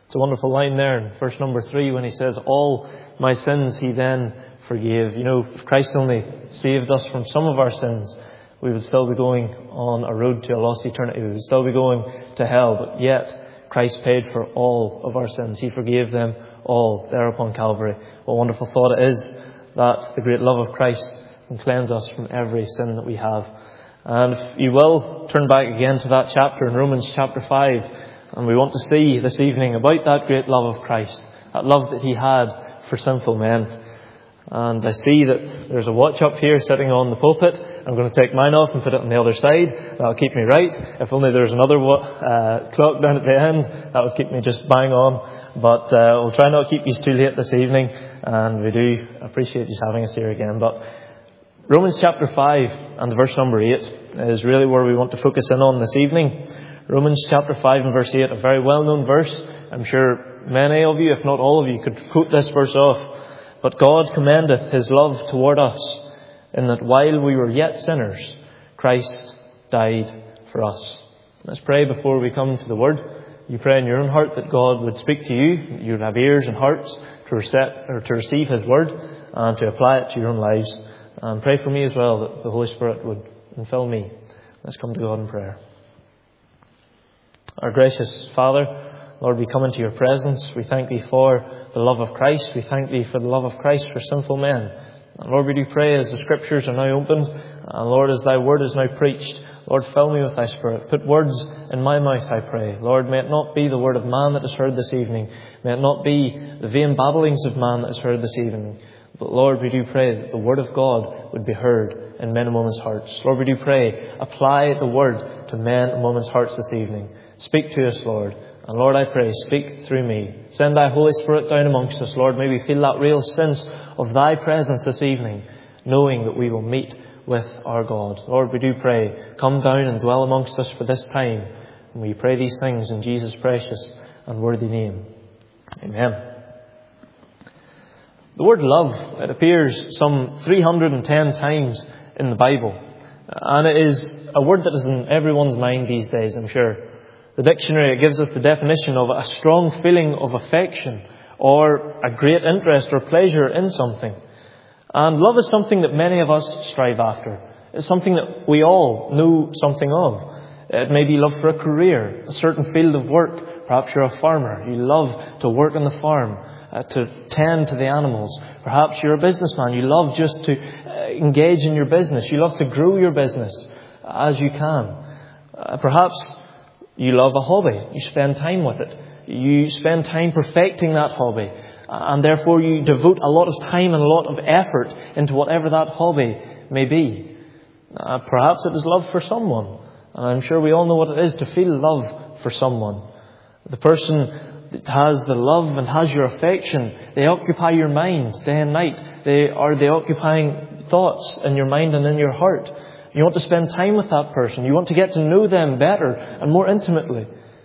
It's a wonderful line there in verse number 3 when he says, all my sins he then forgave. You know, if Christ only saved us from some of our sins, we would still be going on a road to a lost eternity. We would still be going to hell. But yet, Christ paid for all of our sins. He forgave them all there upon Calvary. What a wonderful thought it is that the great love of Christ can cleanse us from every sin that we have. And if you will, turn back again to that chapter in Romans chapter 5. And we want to see this evening about that great love of Christ. That love that he had for sinful men. And I see that there's a watch up here sitting on the pulpit. I'm going to take mine off and put it on the other side. That'll keep me right. If only there's another clock down at the end, that would keep me just bang on. But we'll try not to keep you too late this evening. And we do appreciate you having us here again. But Romans chapter 5 and verse number 8 is really where we want to focus in on this evening. Romans chapter 5 and verse 8, a very well-known verse. I'm sure many of you, if not all of you, could quote this verse off. But God commendeth his love toward us, in that while we were yet sinners, Christ died for us. Let's pray before we come to the Word. You pray in your own heart that God would speak to you. You would have ears and hearts to receive his Word and to apply it to your own lives. And pray for me as well, that the Holy Spirit would infill me. Let's come to God in prayer. Our gracious Father, Lord, we come into your presence. We thank thee for the love of Christ. We thank thee for the love of Christ for sinful men. And Lord, we do pray as the scriptures are now opened, and Lord, as thy word is now preached, Lord, fill me with thy Spirit. Put words in my mouth, I pray. Lord, may it not be the word of man that is heard this evening. May it not be the vain babblings of man that is heard this evening. But Lord, we do pray that the word of God would be heard in men and women's hearts. Lord, we do pray, apply the word to men and women's hearts this evening. Speak to us, Lord. And Lord, I pray, speak through me. Send thy Holy Spirit down amongst us, Lord. May we feel that real sense of thy presence this evening, knowing that we will meet with our God. Lord, we do pray, come down and dwell amongst us for this time. And we pray these things in Jesus' precious and worthy name. Amen. The word love, it appears some 310 times in the Bible. And it is a word that is in everyone's mind these days, I'm sure. The dictionary gives us the definition of a strong feeling of affection or a great interest or pleasure in something. And love is something that many of us strive after. It's something that we all know something of. It may be love for a career, a certain field of work. Perhaps you're a farmer. You love to work on the farm, to tend to the animals. Perhaps you're a businessman. You love just to engage in your business. You love to grow your business as you can. Perhaps you love a hobby. You spend time with it. You spend time perfecting that hobby. And therefore you devote a lot of time and a lot of effort into whatever that hobby may be. Perhaps it is love for someone. And I'm sure we all know what it is to feel love for someone. The person that has the love and has your affection, they occupy your mind day and night. They are the occupying thoughts in your mind and in your heart. You want to spend time with that person. You want to get to know them better and more intimately.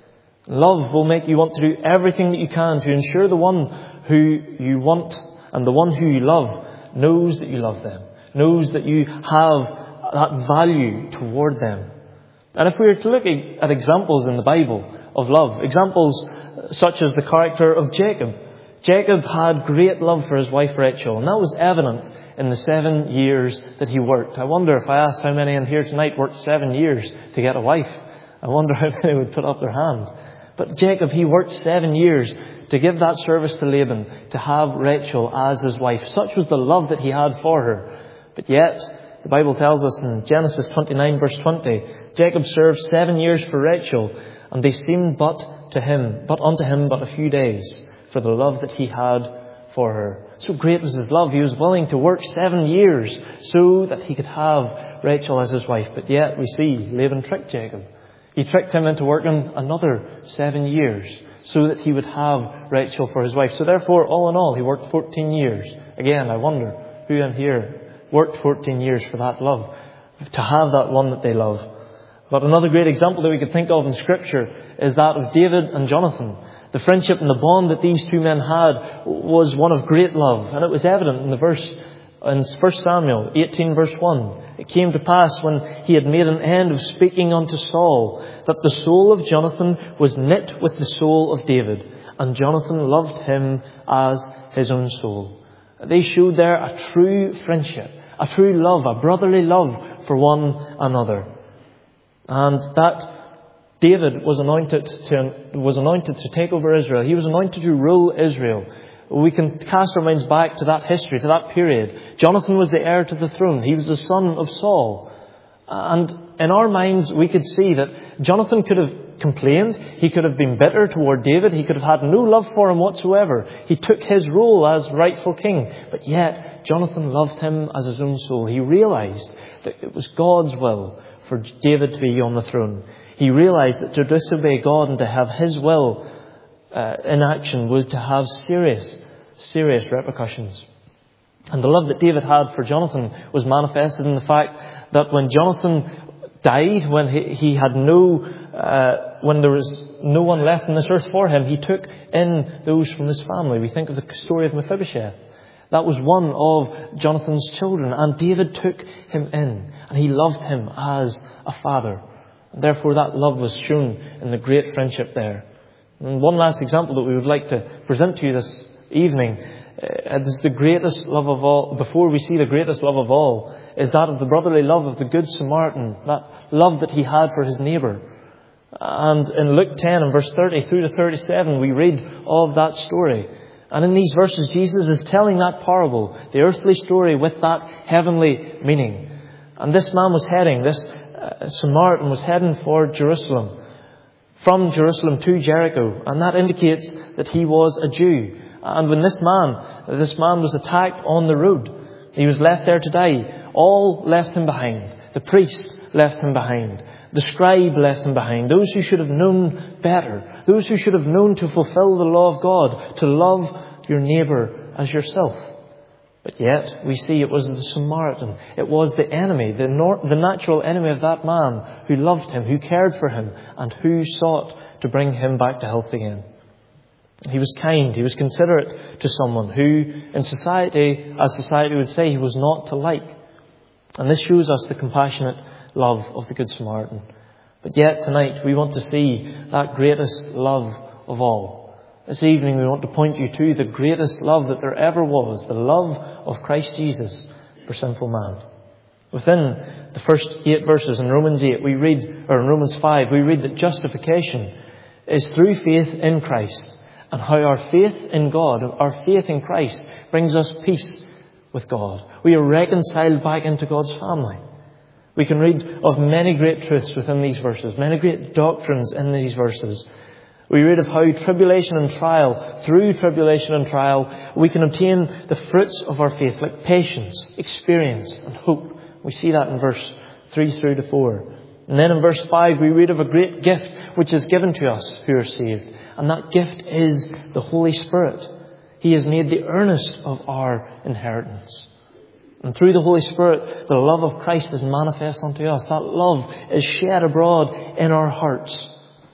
Love will make you want to do everything that you can to ensure the one who you want and the one who you love knows that you love them, knows that you have that value toward them. And if we were to look at examples in the Bible of love, examples such as the character of Jacob. Jacob had great love for his wife Rachel, and that was evident in the 7 years that he worked. I wonder if I asked how many in here tonight worked 7 years to get a wife. I wonder how many would put up their hand. But Jacob, he worked 7 years to give that service to Laban, to have Rachel as his wife. Such was the love that he had for her. But yet, the Bible tells us in Genesis 29 verse 20, Jacob served 7 years for Rachel, and they seemed but unto him but a few days, for the love that he had for her. So great was his love. He was willing to work 7 years so that he could have Rachel as his wife. But yet we see Laban tricked Jacob. He tricked him into working another 7 years so that he would have Rachel for his wife. So therefore, all in all, he worked 14 years. Again, I wonder who in here worked 14 years for that love, to have that one that they love. But another great example that we could think of in Scripture is that of David and Jonathan. The friendship and the bond that these two men had was one of great love. And it was evident in the verse In 1 Samuel 18 verse 1, it came to pass when he had made an end of speaking unto Saul, that the soul of Jonathan was knit with the soul of David, and Jonathan loved him as his own soul. They showed there a true friendship, a true love, a brotherly love for one another. And that David was anointed to take over Israel. He was anointed to rule Israel. We can cast our minds back to that history, to that period. Jonathan was the heir to the throne. He was the son of Saul. And in our minds, we could see that Jonathan could have complained. He could have been bitter toward David. He could have had no love for him whatsoever. He took his role as rightful king. But yet, Jonathan loved him as his own soul. He realized that it was God's will for David to be on the throne. He realized that to disobey God and to have his will in action was to have serious repercussions. And the love that David had for Jonathan was manifested in the fact that when Jonathan died, when he had when there was no one left on this earth for him, he took in those from his family. We think of the story of Mephibosheth. That was one of Jonathan's children, and David took him in, and he loved him as a father. And therefore that love was shown in the great friendship there. And one last example that we would like to present to you this evening is the greatest love of all. Before we see the greatest love of all, is that of the brotherly love of the Good Samaritan, that love that he had for his neighbour. And in Luke 10 and verse 30 through to 37, we read of that story. And in these verses, Jesus is telling that parable, the earthly story with that heavenly meaning. And this man was heading, this Samaritan was heading for Jerusalem, from Jerusalem to Jericho. And that indicates that he was a Jew. And when this man was attacked on the road, he was left there to die. All left him behind. The priest left him behind. The scribe left him behind. Those who should have known better. Those who should have known to fulfill the law of God, to love your neighbour as yourself. But yet, we see it was the Samaritan. It was the enemy, the natural enemy of that man who loved him, who cared for him, and who sought to bring him back to health again. He was kind. He was considerate to someone who, in society, as society would say, he was not to like. And this shows us the compassionate love of the Good Samaritan. But yet, tonight, we want to see that greatest love of all. This evening, we want to point you to the greatest love that there ever was, the love of Christ Jesus for sinful man. Within the first 8 verses in Romans 8, in Romans 5, we read that justification is through faith in Christ, and how our faith in God, our faith in Christ, brings us peace with God. We are reconciled back into God's family. We can read of many great truths within these verses, many great doctrines in these verses. We read of how tribulation and trial, through tribulation and trial, we can obtain the fruits of our faith, like patience, experience, and hope. We see that in verse 3 through to 4. And then in verse 5, we read of a great gift which is given to us who are saved. And that gift is the Holy Spirit. He is made the earnest of our inheritance. And through the Holy Spirit, the love of Christ is manifest unto us. That love is shed abroad in our hearts.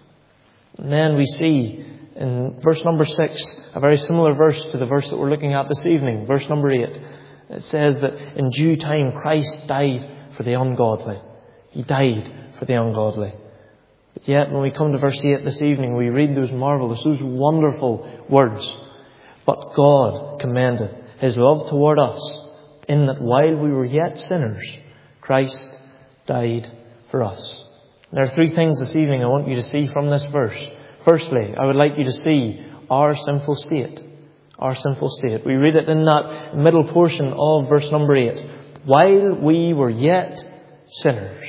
And then we see in verse number 6, a very similar verse to the verse that we're looking at this evening, verse number 8. It says that in due time Christ died for the ungodly. He died for the ungodly. But yet when we come to verse 8 this evening, we read those marvellous, those wonderful words. But God commendeth his love toward us, in that while we were yet sinners, Christ died for us. There are 3 things this evening I want you to see from this verse. Firstly, I would like you to see our sinful state. Our sinful state. We read it in that middle portion of verse number 8. While we were yet sinners.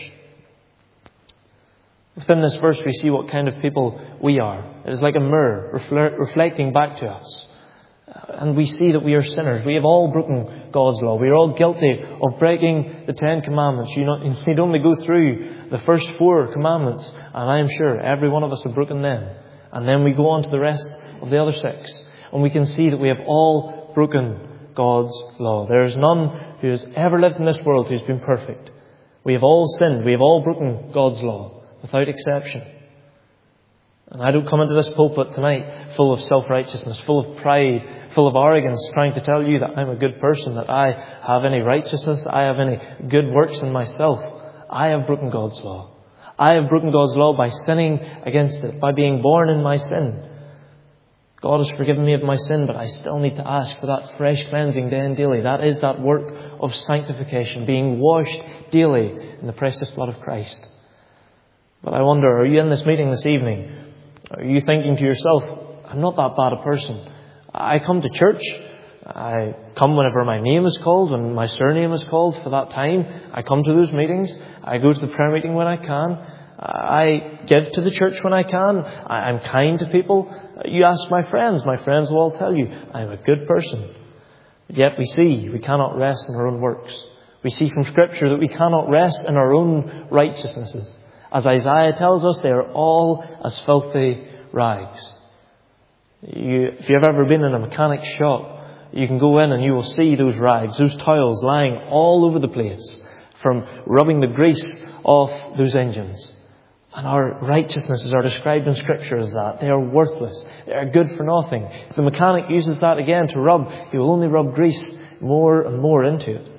Within this verse we see what kind of people we are. It is like a mirror reflecting back to us. And we see that we are sinners. We have all broken God's law. We are all guilty of breaking the 10 commandments. You need only go through the first 4 commandments, and I am sure every one of us have broken them. And then we go on to the rest of the other 6. And we can see that we have all broken God's law. There is none who has ever lived in this world who has been perfect. We have all sinned. We have all broken God's law, without exception. And I don't come into this pulpit tonight full of self-righteousness, full of pride, full of arrogance, trying to tell you that I'm a good person, that I have any righteousness, that I have any good works in myself. I have broken God's law. I have broken God's law by sinning against it, by being born in my sin. God has forgiven me of my sin, but I still need to ask for that fresh cleansing day and daily. That is that work of sanctification, being washed daily in the precious blood of Christ. But I wonder, are you in this meeting this evening? Are you thinking to yourself, I'm not that bad a person. I come to church. I come whenever my name is called, when my surname is called for that time. I come to those meetings. I go to the prayer meeting when I can. I give to the church when I can. I'm kind to people. You ask my friends will all tell you, I'm a good person. But yet we see we cannot rest in our own works. We see from Scripture that we cannot rest in our own righteousnesses. As Isaiah tells us, they are all as filthy rags. If you've ever been in a mechanic's shop, you can go in and you will see those rags, those towels lying all over the place from rubbing the grease off those engines. And our righteousnesses are described in Scripture as that. They are worthless. They are good for nothing. If the mechanic uses that again to rub, he will only rub grease more and more into it.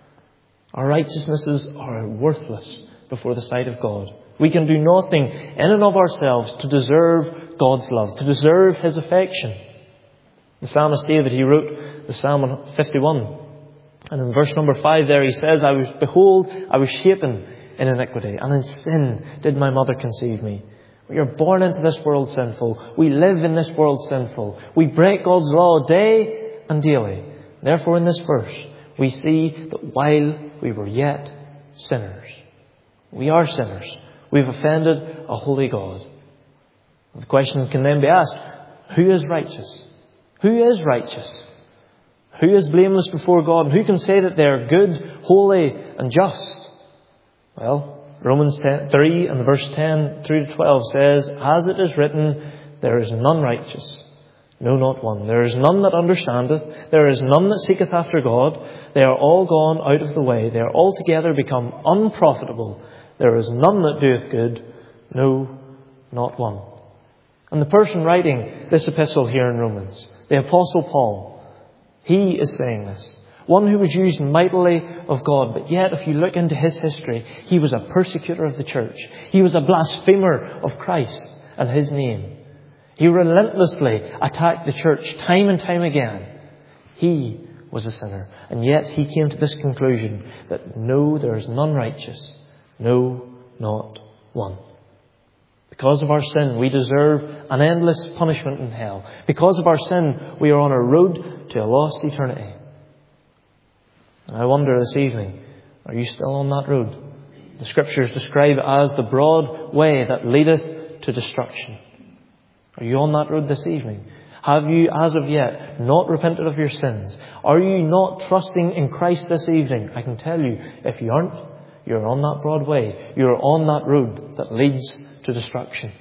Our righteousnesses are worthless before the sight of God. We can do nothing in and of ourselves to deserve God's love, to deserve His affection. The psalmist David, he wrote the Psalm 51. And in verse number 5 there he says, I was shapen in iniquity, and in sin did my mother conceive me. We are born into this world sinful. We live in this world sinful. We break God's law day and daily. Therefore, in this verse, we see that while we were yet sinners, we are sinners. We've offended a holy God. The question can then be asked, who is righteous? Who is righteous? Who is blameless before God? And who can say that they are good, holy, and just? Well, Romans 3 and verse 10 through to 12 says, as it is written, there is none righteous, no, not one. There is none that understandeth. There is none that seeketh after God. They are all gone out of the way. They are altogether become unprofitable. There is none that doeth good, no, not one. And the person writing this epistle here in Romans, the Apostle Paul, he is saying this. One who was used mightily of God, but yet if you look into his history, he was a persecutor of the church. He was a blasphemer of Christ and His name. He relentlessly attacked the church time and time again. He was a sinner, and yet he came to this conclusion that no, there is none righteous, no, not one. Because of our sin, we deserve an endless punishment in hell. Because of our sin, we are on a road to a lost eternity. And I wonder this evening, are you still on that road? The Scriptures describe it as the broad way that leadeth to destruction. Are you on that road this evening? Have you, as of yet, not repented of your sins? Are you not trusting in Christ this evening? I can tell you, if you aren't, you're on that broad way. You're on that road that leads to destruction.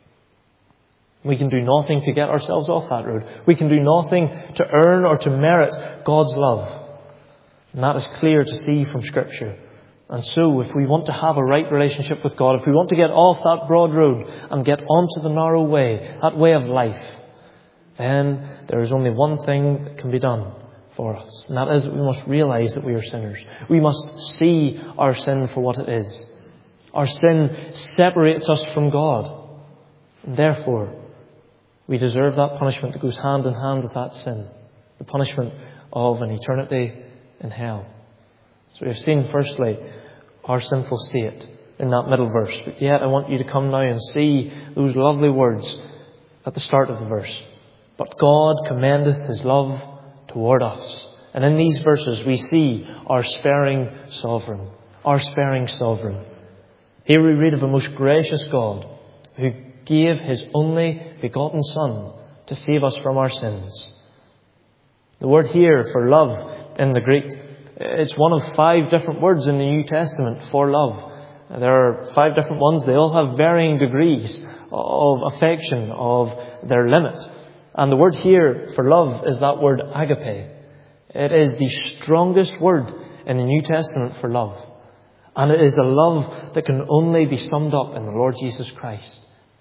We can do nothing to get ourselves off that road. We can do nothing to earn or to merit God's love. And that is clear to see from Scripture. And so, if we want to have a right relationship with God, if we want to get off that broad road and get onto the narrow way, that way of life, then there is only one thing that can be done for us. And that is that we must realize that we are sinners. We must see our sin for what it is. Our sin separates us from God. And therefore, we deserve that punishment that goes hand in hand with that sin. The punishment of an eternity in hell. So we have seen firstly our sinful state in that middle verse. But yet I want you to come now and see those lovely words at the start of the verse. But God commendeth His love toward us. And in these verses we see our sparing sovereign. Our sparing sovereign. Here we read of a most gracious God who gave His only begotten Son to save us from our sins. The word here for love in the Greek, it's one of 5 different words in the New Testament for love. There are 5 different ones. They all have varying degrees of affection, of their limit. And the word here for love is that word agape. It is the strongest word in the New Testament for love. And it is a love that can only be summed up in the Lord Jesus Christ.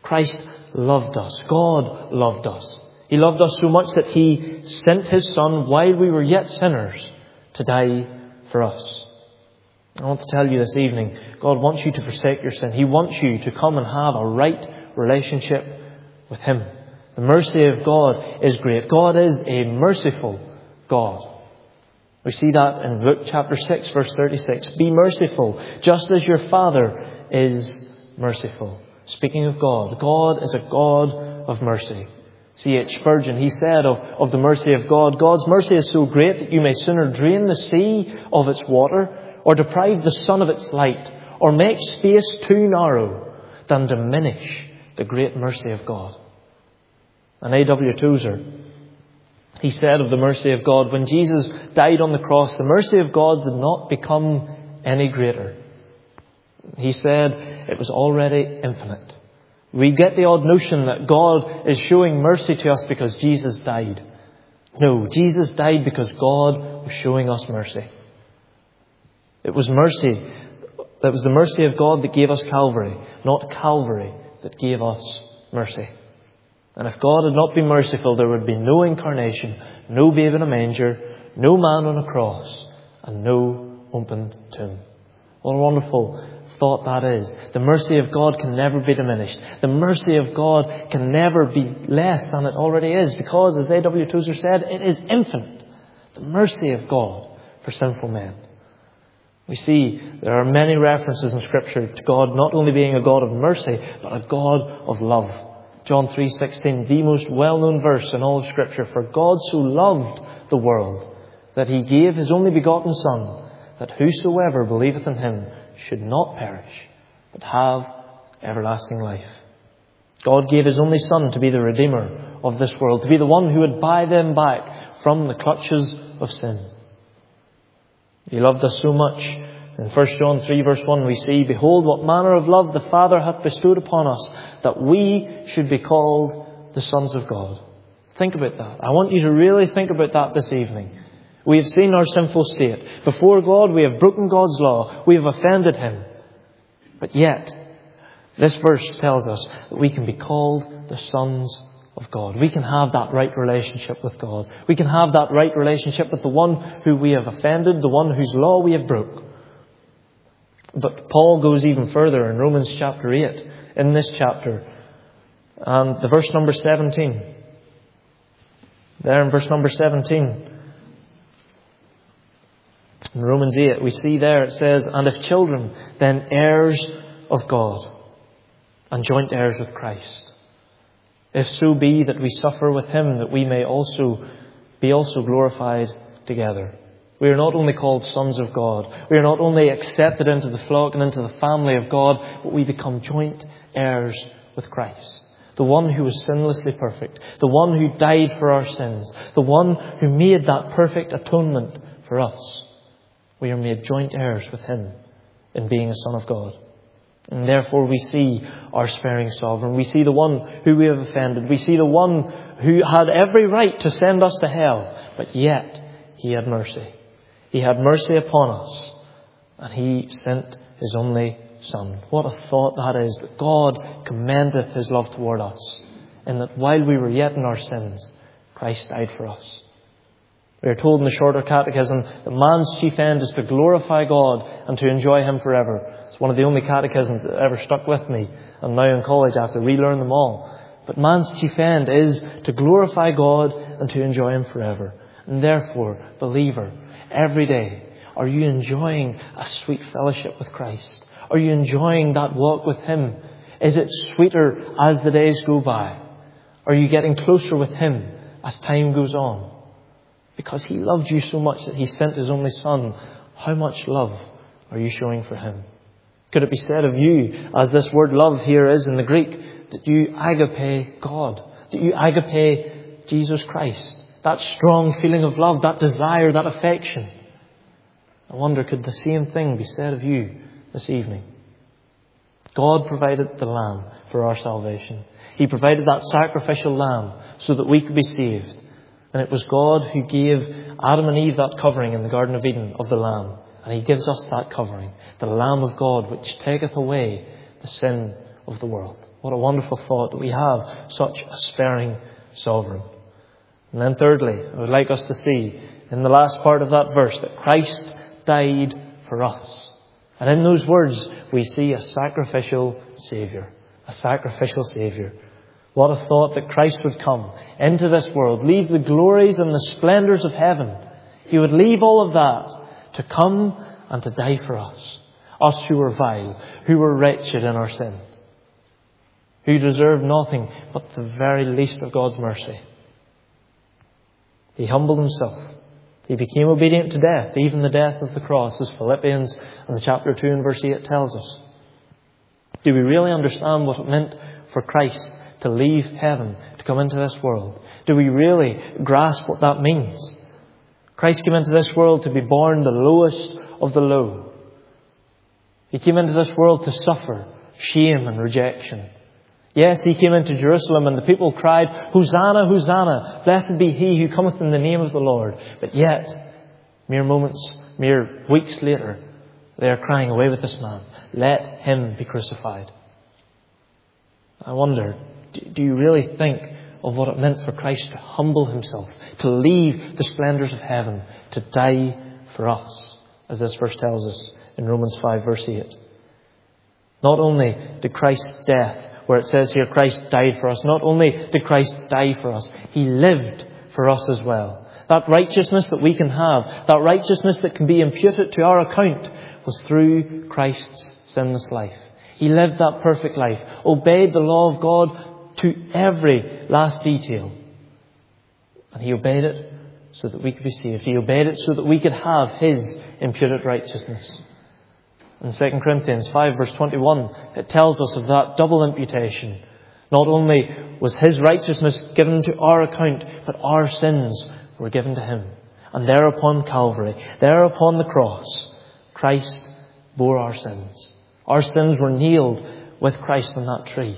Christ loved us. God loved us. He loved us so much that He sent His Son while we were yet sinners to die for us. I want to tell you this evening, God wants you to forsake your sin. He wants you to come and have a right relationship with Him. The mercy of God is great. God is a merciful God. We see that in Luke chapter 6, verse 36. Be merciful, just as your Father is merciful. Speaking of God, God is a God of mercy. C.H. Spurgeon, he said of the mercy of God, God's mercy is so great that you may sooner drain the sea of its water, or deprive the sun of its light, or make space too narrow, than diminish the great mercy of God. And A.W. Tozer, he said of the mercy of God, when Jesus died on the cross, the mercy of God did not become any greater. He said it was already infinite. We get the odd notion that God is showing mercy to us because Jesus died. No, Jesus died because God was showing us mercy. It was mercy. That was the mercy of God that gave us Calvary, not Calvary that gave us mercy. And if God had not been merciful, there would be no incarnation, no babe in a manger, no man on a cross, and no open tomb. What a wonderful thought that is. The mercy of God can never be diminished. The mercy of God can never be less than it already is, because, as A.W. Tozer said, it is infinite. The mercy of God for sinful men. We see there are many references in Scripture to God not only being a God of mercy, but a God of love. John 3:16, the most well-known verse in all of Scripture. For God so loved the world that He gave His only begotten Son, that whosoever believeth in Him should not perish, but have everlasting life. God gave His only Son to be the Redeemer of this world, to be the one who would buy them back from the clutches of sin. He loved us so much. In 1 John 3 verse 1 we see, behold what manner of love the Father hath bestowed upon us, that we should be called the sons of God. Think about that. I want you to really think about that this evening. We have seen our sinful state. Before God, we have broken God's law. We have offended Him. But yet, this verse tells us that we can be called the sons of God. We can have that right relationship with God. We can have that right relationship with the one who we have offended, the one whose law we have broke. But Paul goes even further in Romans chapter 8, in this chapter, and the verse number 17. There in verse number 17, in Romans 8, we see there it says, and if children, then heirs of God, and joint heirs with Christ. If so be that we suffer with Him, that we may also be glorified together. We are not only called sons of God, we are not only accepted into the flock and into the family of God, but we become joint heirs with Christ. The one who was sinlessly perfect, the one who died for our sins, the one who made that perfect atonement for us. We are made joint heirs with Him in being a son of God. And therefore we see our sparing sovereign. We see the one who we have offended. We see the one who had every right to send us to hell. But yet He had mercy. He had mercy upon us. And He sent His only Son. What a thought that is, that God commendeth His love toward us, and that while we were yet in our sins, Christ died for us. We are told in the Shorter Catechism that man's chief end is to glorify God and to enjoy Him forever. It's one of the only catechisms that ever stuck with me. And now in college I have to relearn them all. But man's chief end is to glorify God and to enjoy Him forever. And therefore, believer, every day, are you enjoying a sweet fellowship with Christ? Are you enjoying that walk with Him? Is it sweeter as the days go by? Are you getting closer with Him as time goes on? Because He loved you so much that He sent His only Son. How much love are you showing for Him? Could it be said of you, as this word love here is in the Greek, that you agape God, that you agape Jesus Christ? That strong feeling of love, that desire, that affection. I wonder, could the same thing be said of you this evening? God provided the lamb for our salvation. He provided that sacrificial lamb so that we could be saved. And it was God who gave Adam and Eve that covering in the Garden of Eden of the lamb. And He gives us that covering, the Lamb of God, which taketh away the sin of the world. What a wonderful thought that we have such a sparing sovereign. And then thirdly, I would like us to see in the last part of that verse that Christ died for us. And in those words, we see a sacrificial Saviour. A sacrificial Saviour. What a thought that Christ would come into this world, leave the glories and the splendours of heaven. He would leave all of that to come and to die for us. Us who were vile, who were wretched in our sin, who deserved nothing but the very least of God's mercy. He humbled himself. He became obedient to death, even the death of the cross, as Philippians in chapter 2 and verse 8 tells us. Do we really understand what it meant for Christ to leave heaven, to come into this world? Do we really grasp what that means? Christ came into this world to be born the lowest of the low. He came into this world to suffer shame and rejection. Yes, he came into Jerusalem and the people cried, "Hosanna, Hosanna, blessed be he who cometh in the name of the Lord." But yet, mere weeks later, they are crying, "Away with this man, let him be crucified." I wonder, do you really think of what it meant for Christ to humble himself, to leave the splendours of heaven, to die for us, as this verse tells us in Romans 5 verse 8. Not only did Christ's death, where it says here Christ died for us, not only did Christ die for us, he lived for us as well. That righteousness that we can have, that righteousness that can be imputed to our account, was through Christ's sinless life. He lived that perfect life, obeyed the law of God to every last detail. And he obeyed it so that we could be saved. He obeyed it so that we could have his imputed righteousness. In 2 Corinthians 5 verse 21, it tells us of that double imputation. Not only was his righteousness given to our account, but our sins were given to him. And there upon Calvary, there upon the cross, Christ bore our sins. Our sins were nailed with Christ on that tree.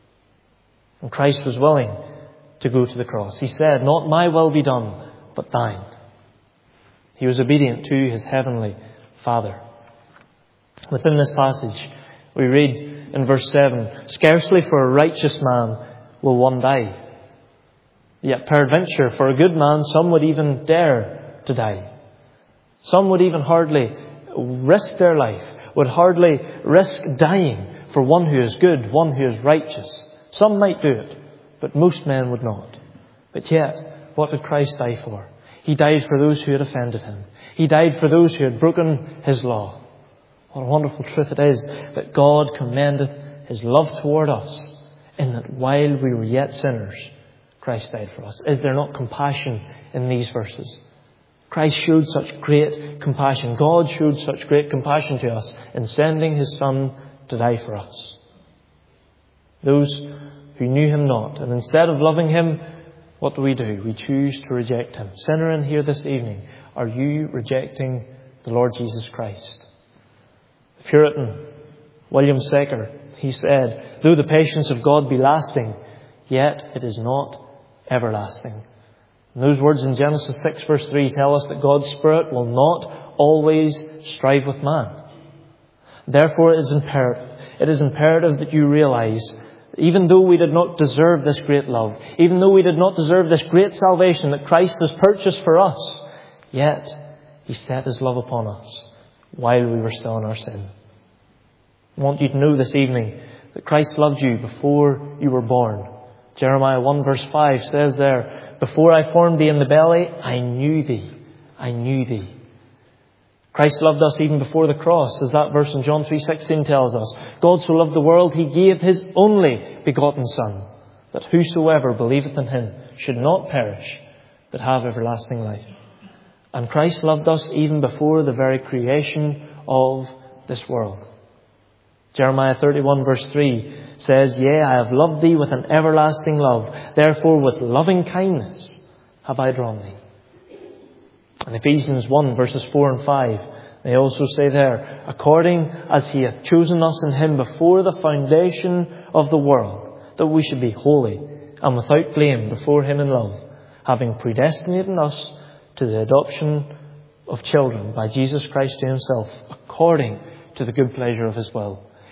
And Christ was willing to go to the cross. He said, "Not my will be done, but thine." He was obedient to his heavenly Father. Within this passage, we read in verse 7, "Scarcely for a righteous man will one die. Yet peradventure for a good man some would even dare to die." Some would even hardly risk their life, would hardly risk dying for one who is good, one who is righteous. Some might do it, but most men would not. But yet, what did Christ die for? He died for those who had offended him. He died for those who had broken his law. What a wonderful truth it is that God commendeth his love toward us, in that while we were yet sinners, Christ died for us. Is there not compassion in these verses? Christ showed such great compassion. God showed such great compassion to us in sending his Son to die for us. Those who knew him not, and instead of loving him, what do? We choose to reject him. Sinner in here this evening, are you rejecting the Lord Jesus Christ? The Puritan William Secker, he said, "Though the patience of God be lasting, yet it is not everlasting." And those words in Genesis 6 verse 3 tell us that God's Spirit will not always strive with man. Therefore it is imperative that you realize that even though we did not deserve this great love, even though we did not deserve this great salvation that Christ has purchased for us, yet he set his love upon us while we were still in our sin. I want you to know this evening that Christ loved you before you were born. Jeremiah 1 verse 5 says there, "Before I formed thee in the belly, I knew thee. I knew thee." Christ loved us even before the cross, as that verse in John 3:16 tells us. God so loved the world, he gave his only begotten Son, that whosoever believeth in him should not perish, but have everlasting life. And Christ loved us even before the very creation of this world. Jeremiah 31 verse 3 says, "Yea, I have loved thee with an everlasting love. Therefore with loving kindness have I drawn thee." And Ephesians 1 verses 4 and 5, they also say there, "According as he hath chosen us in him before the foundation of the world, that we should be holy and without blame before him in love, having predestinated us to the adoption of children by Jesus Christ to himself, according to the good pleasure of his will."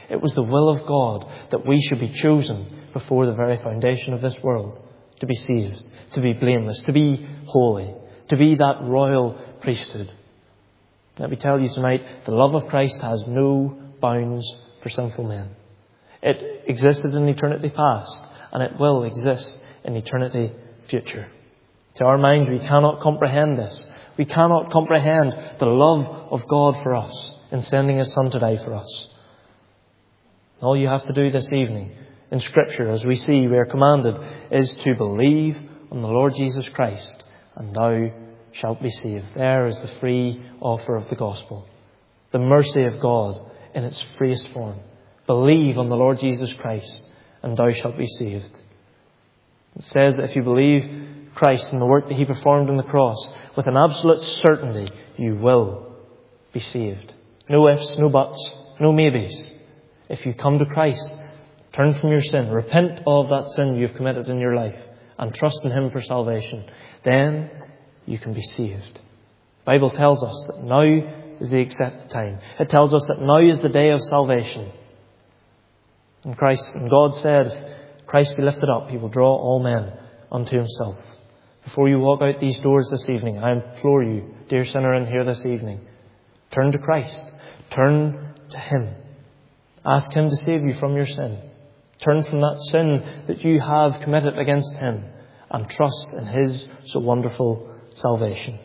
It was the will of God that we should be chosen before the very foundation of this world, to be saved, to be blameless, to be holy, to be that royal priesthood. Let me tell you tonight, the love of Christ has no bounds for sinful men. It existed in eternity past, and it will exist in eternity future. To our minds, we cannot comprehend this. We cannot comprehend the love of God for us in sending His Son to die for us. All you have to do this evening in Scripture, as we see, we are commanded, is to believe on the Lord Jesus Christ, and thou shalt be saved. There is the free offer of the gospel. The mercy of God in its freest form. Believe on the Lord Jesus Christ, and thou shalt be saved. It says that if you believe Christ and the work that He performed on the cross, with an absolute certainty, you will be saved. No ifs, no buts, no maybes. If you come to Christ, turn from your sin, repent of that sin you've committed in your life, and trust in Him for salvation, then you can be saved. The Bible tells us that now is the accepted time. It tells us that now is the day of salvation. And God said, if Christ be lifted up, He will draw all men unto Himself. Before you walk out these doors this evening, I implore you, dear sinner in here this evening, turn to Christ. Turn to Him. Ask Him to save you from your sin. Turn from that sin that you have committed against Him, and trust in His so wonderful salvation.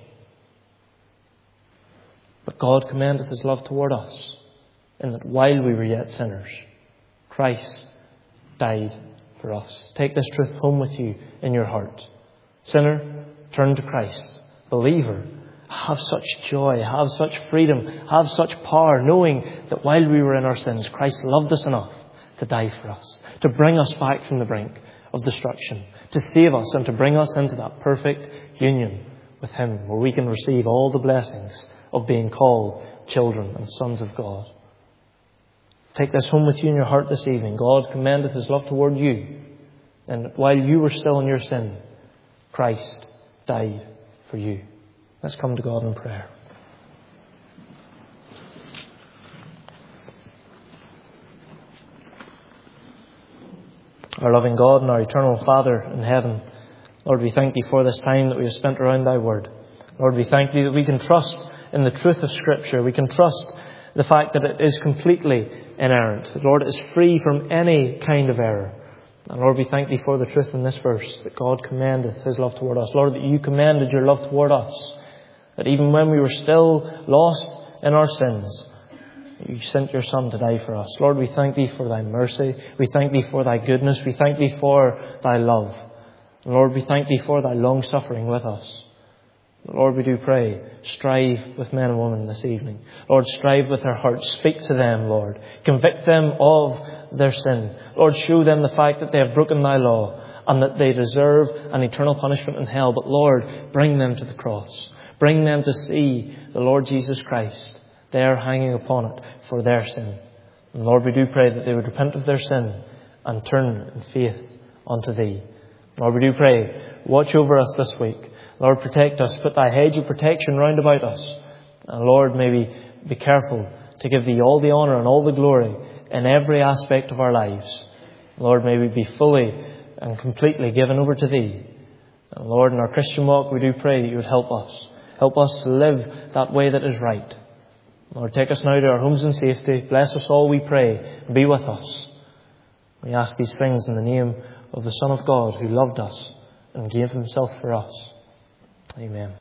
But God commendeth His love toward us, in that while we were yet sinners, Christ died for us. Take this truth home with you in your heart. Sinner, turn to Christ. Believer, have such joy, have such freedom, have such power, knowing that while we were in our sins, Christ loved us enough to die for us, to bring us back from the brink of destruction, to save us and to bring us into that perfect union with Him, where we can receive all the blessings of being called children and sons of God. Take this home with you in your heart this evening. God commendeth His love toward you, and while you were still in your sin, Christ died for you. Let's come to God in prayer. Our loving God and our eternal Father in heaven, Lord, we thank Thee for this time that we have spent around Thy Word. Lord, we thank Thee that we can trust in the truth of Scripture. We can trust the fact that it is completely inerrant. Lord, it is free from any kind of error. And Lord, we thank Thee for the truth in this verse, that God commendeth His love toward us. Lord, that You commended Your love toward us. That even when we were still lost in our sins, You sent Your Son to die for us. Lord, we thank Thee for Thy mercy. We thank Thee for Thy goodness. We thank Thee for Thy love. And Lord, we thank Thee for Thy long suffering with us. Lord, we do pray, strive with men and women this evening. Lord, strive with their hearts. Speak to them, Lord. Convict them of their sin. Lord, show them the fact that they have broken Thy law and that they deserve an eternal punishment in hell. But Lord, bring them to the cross. Bring them to see the Lord Jesus Christ there hanging upon it for their sin. And Lord, we do pray that they would repent of their sin and turn in faith unto Thee. Lord, we do pray, watch over us this week. Lord, protect us. Put Thy hedge of protection round about us. And Lord, may we be careful to give Thee all the honour and all the glory in every aspect of our lives. Lord, may we be fully and completely given over to Thee. And Lord, in our Christian walk, we do pray that You would help us. Help us to live that way that is right. Lord, take us now to our homes in safety. Bless us all, we pray. And be with us. We ask these things in the name of the Son of God, who loved us and gave Himself for us. Amen.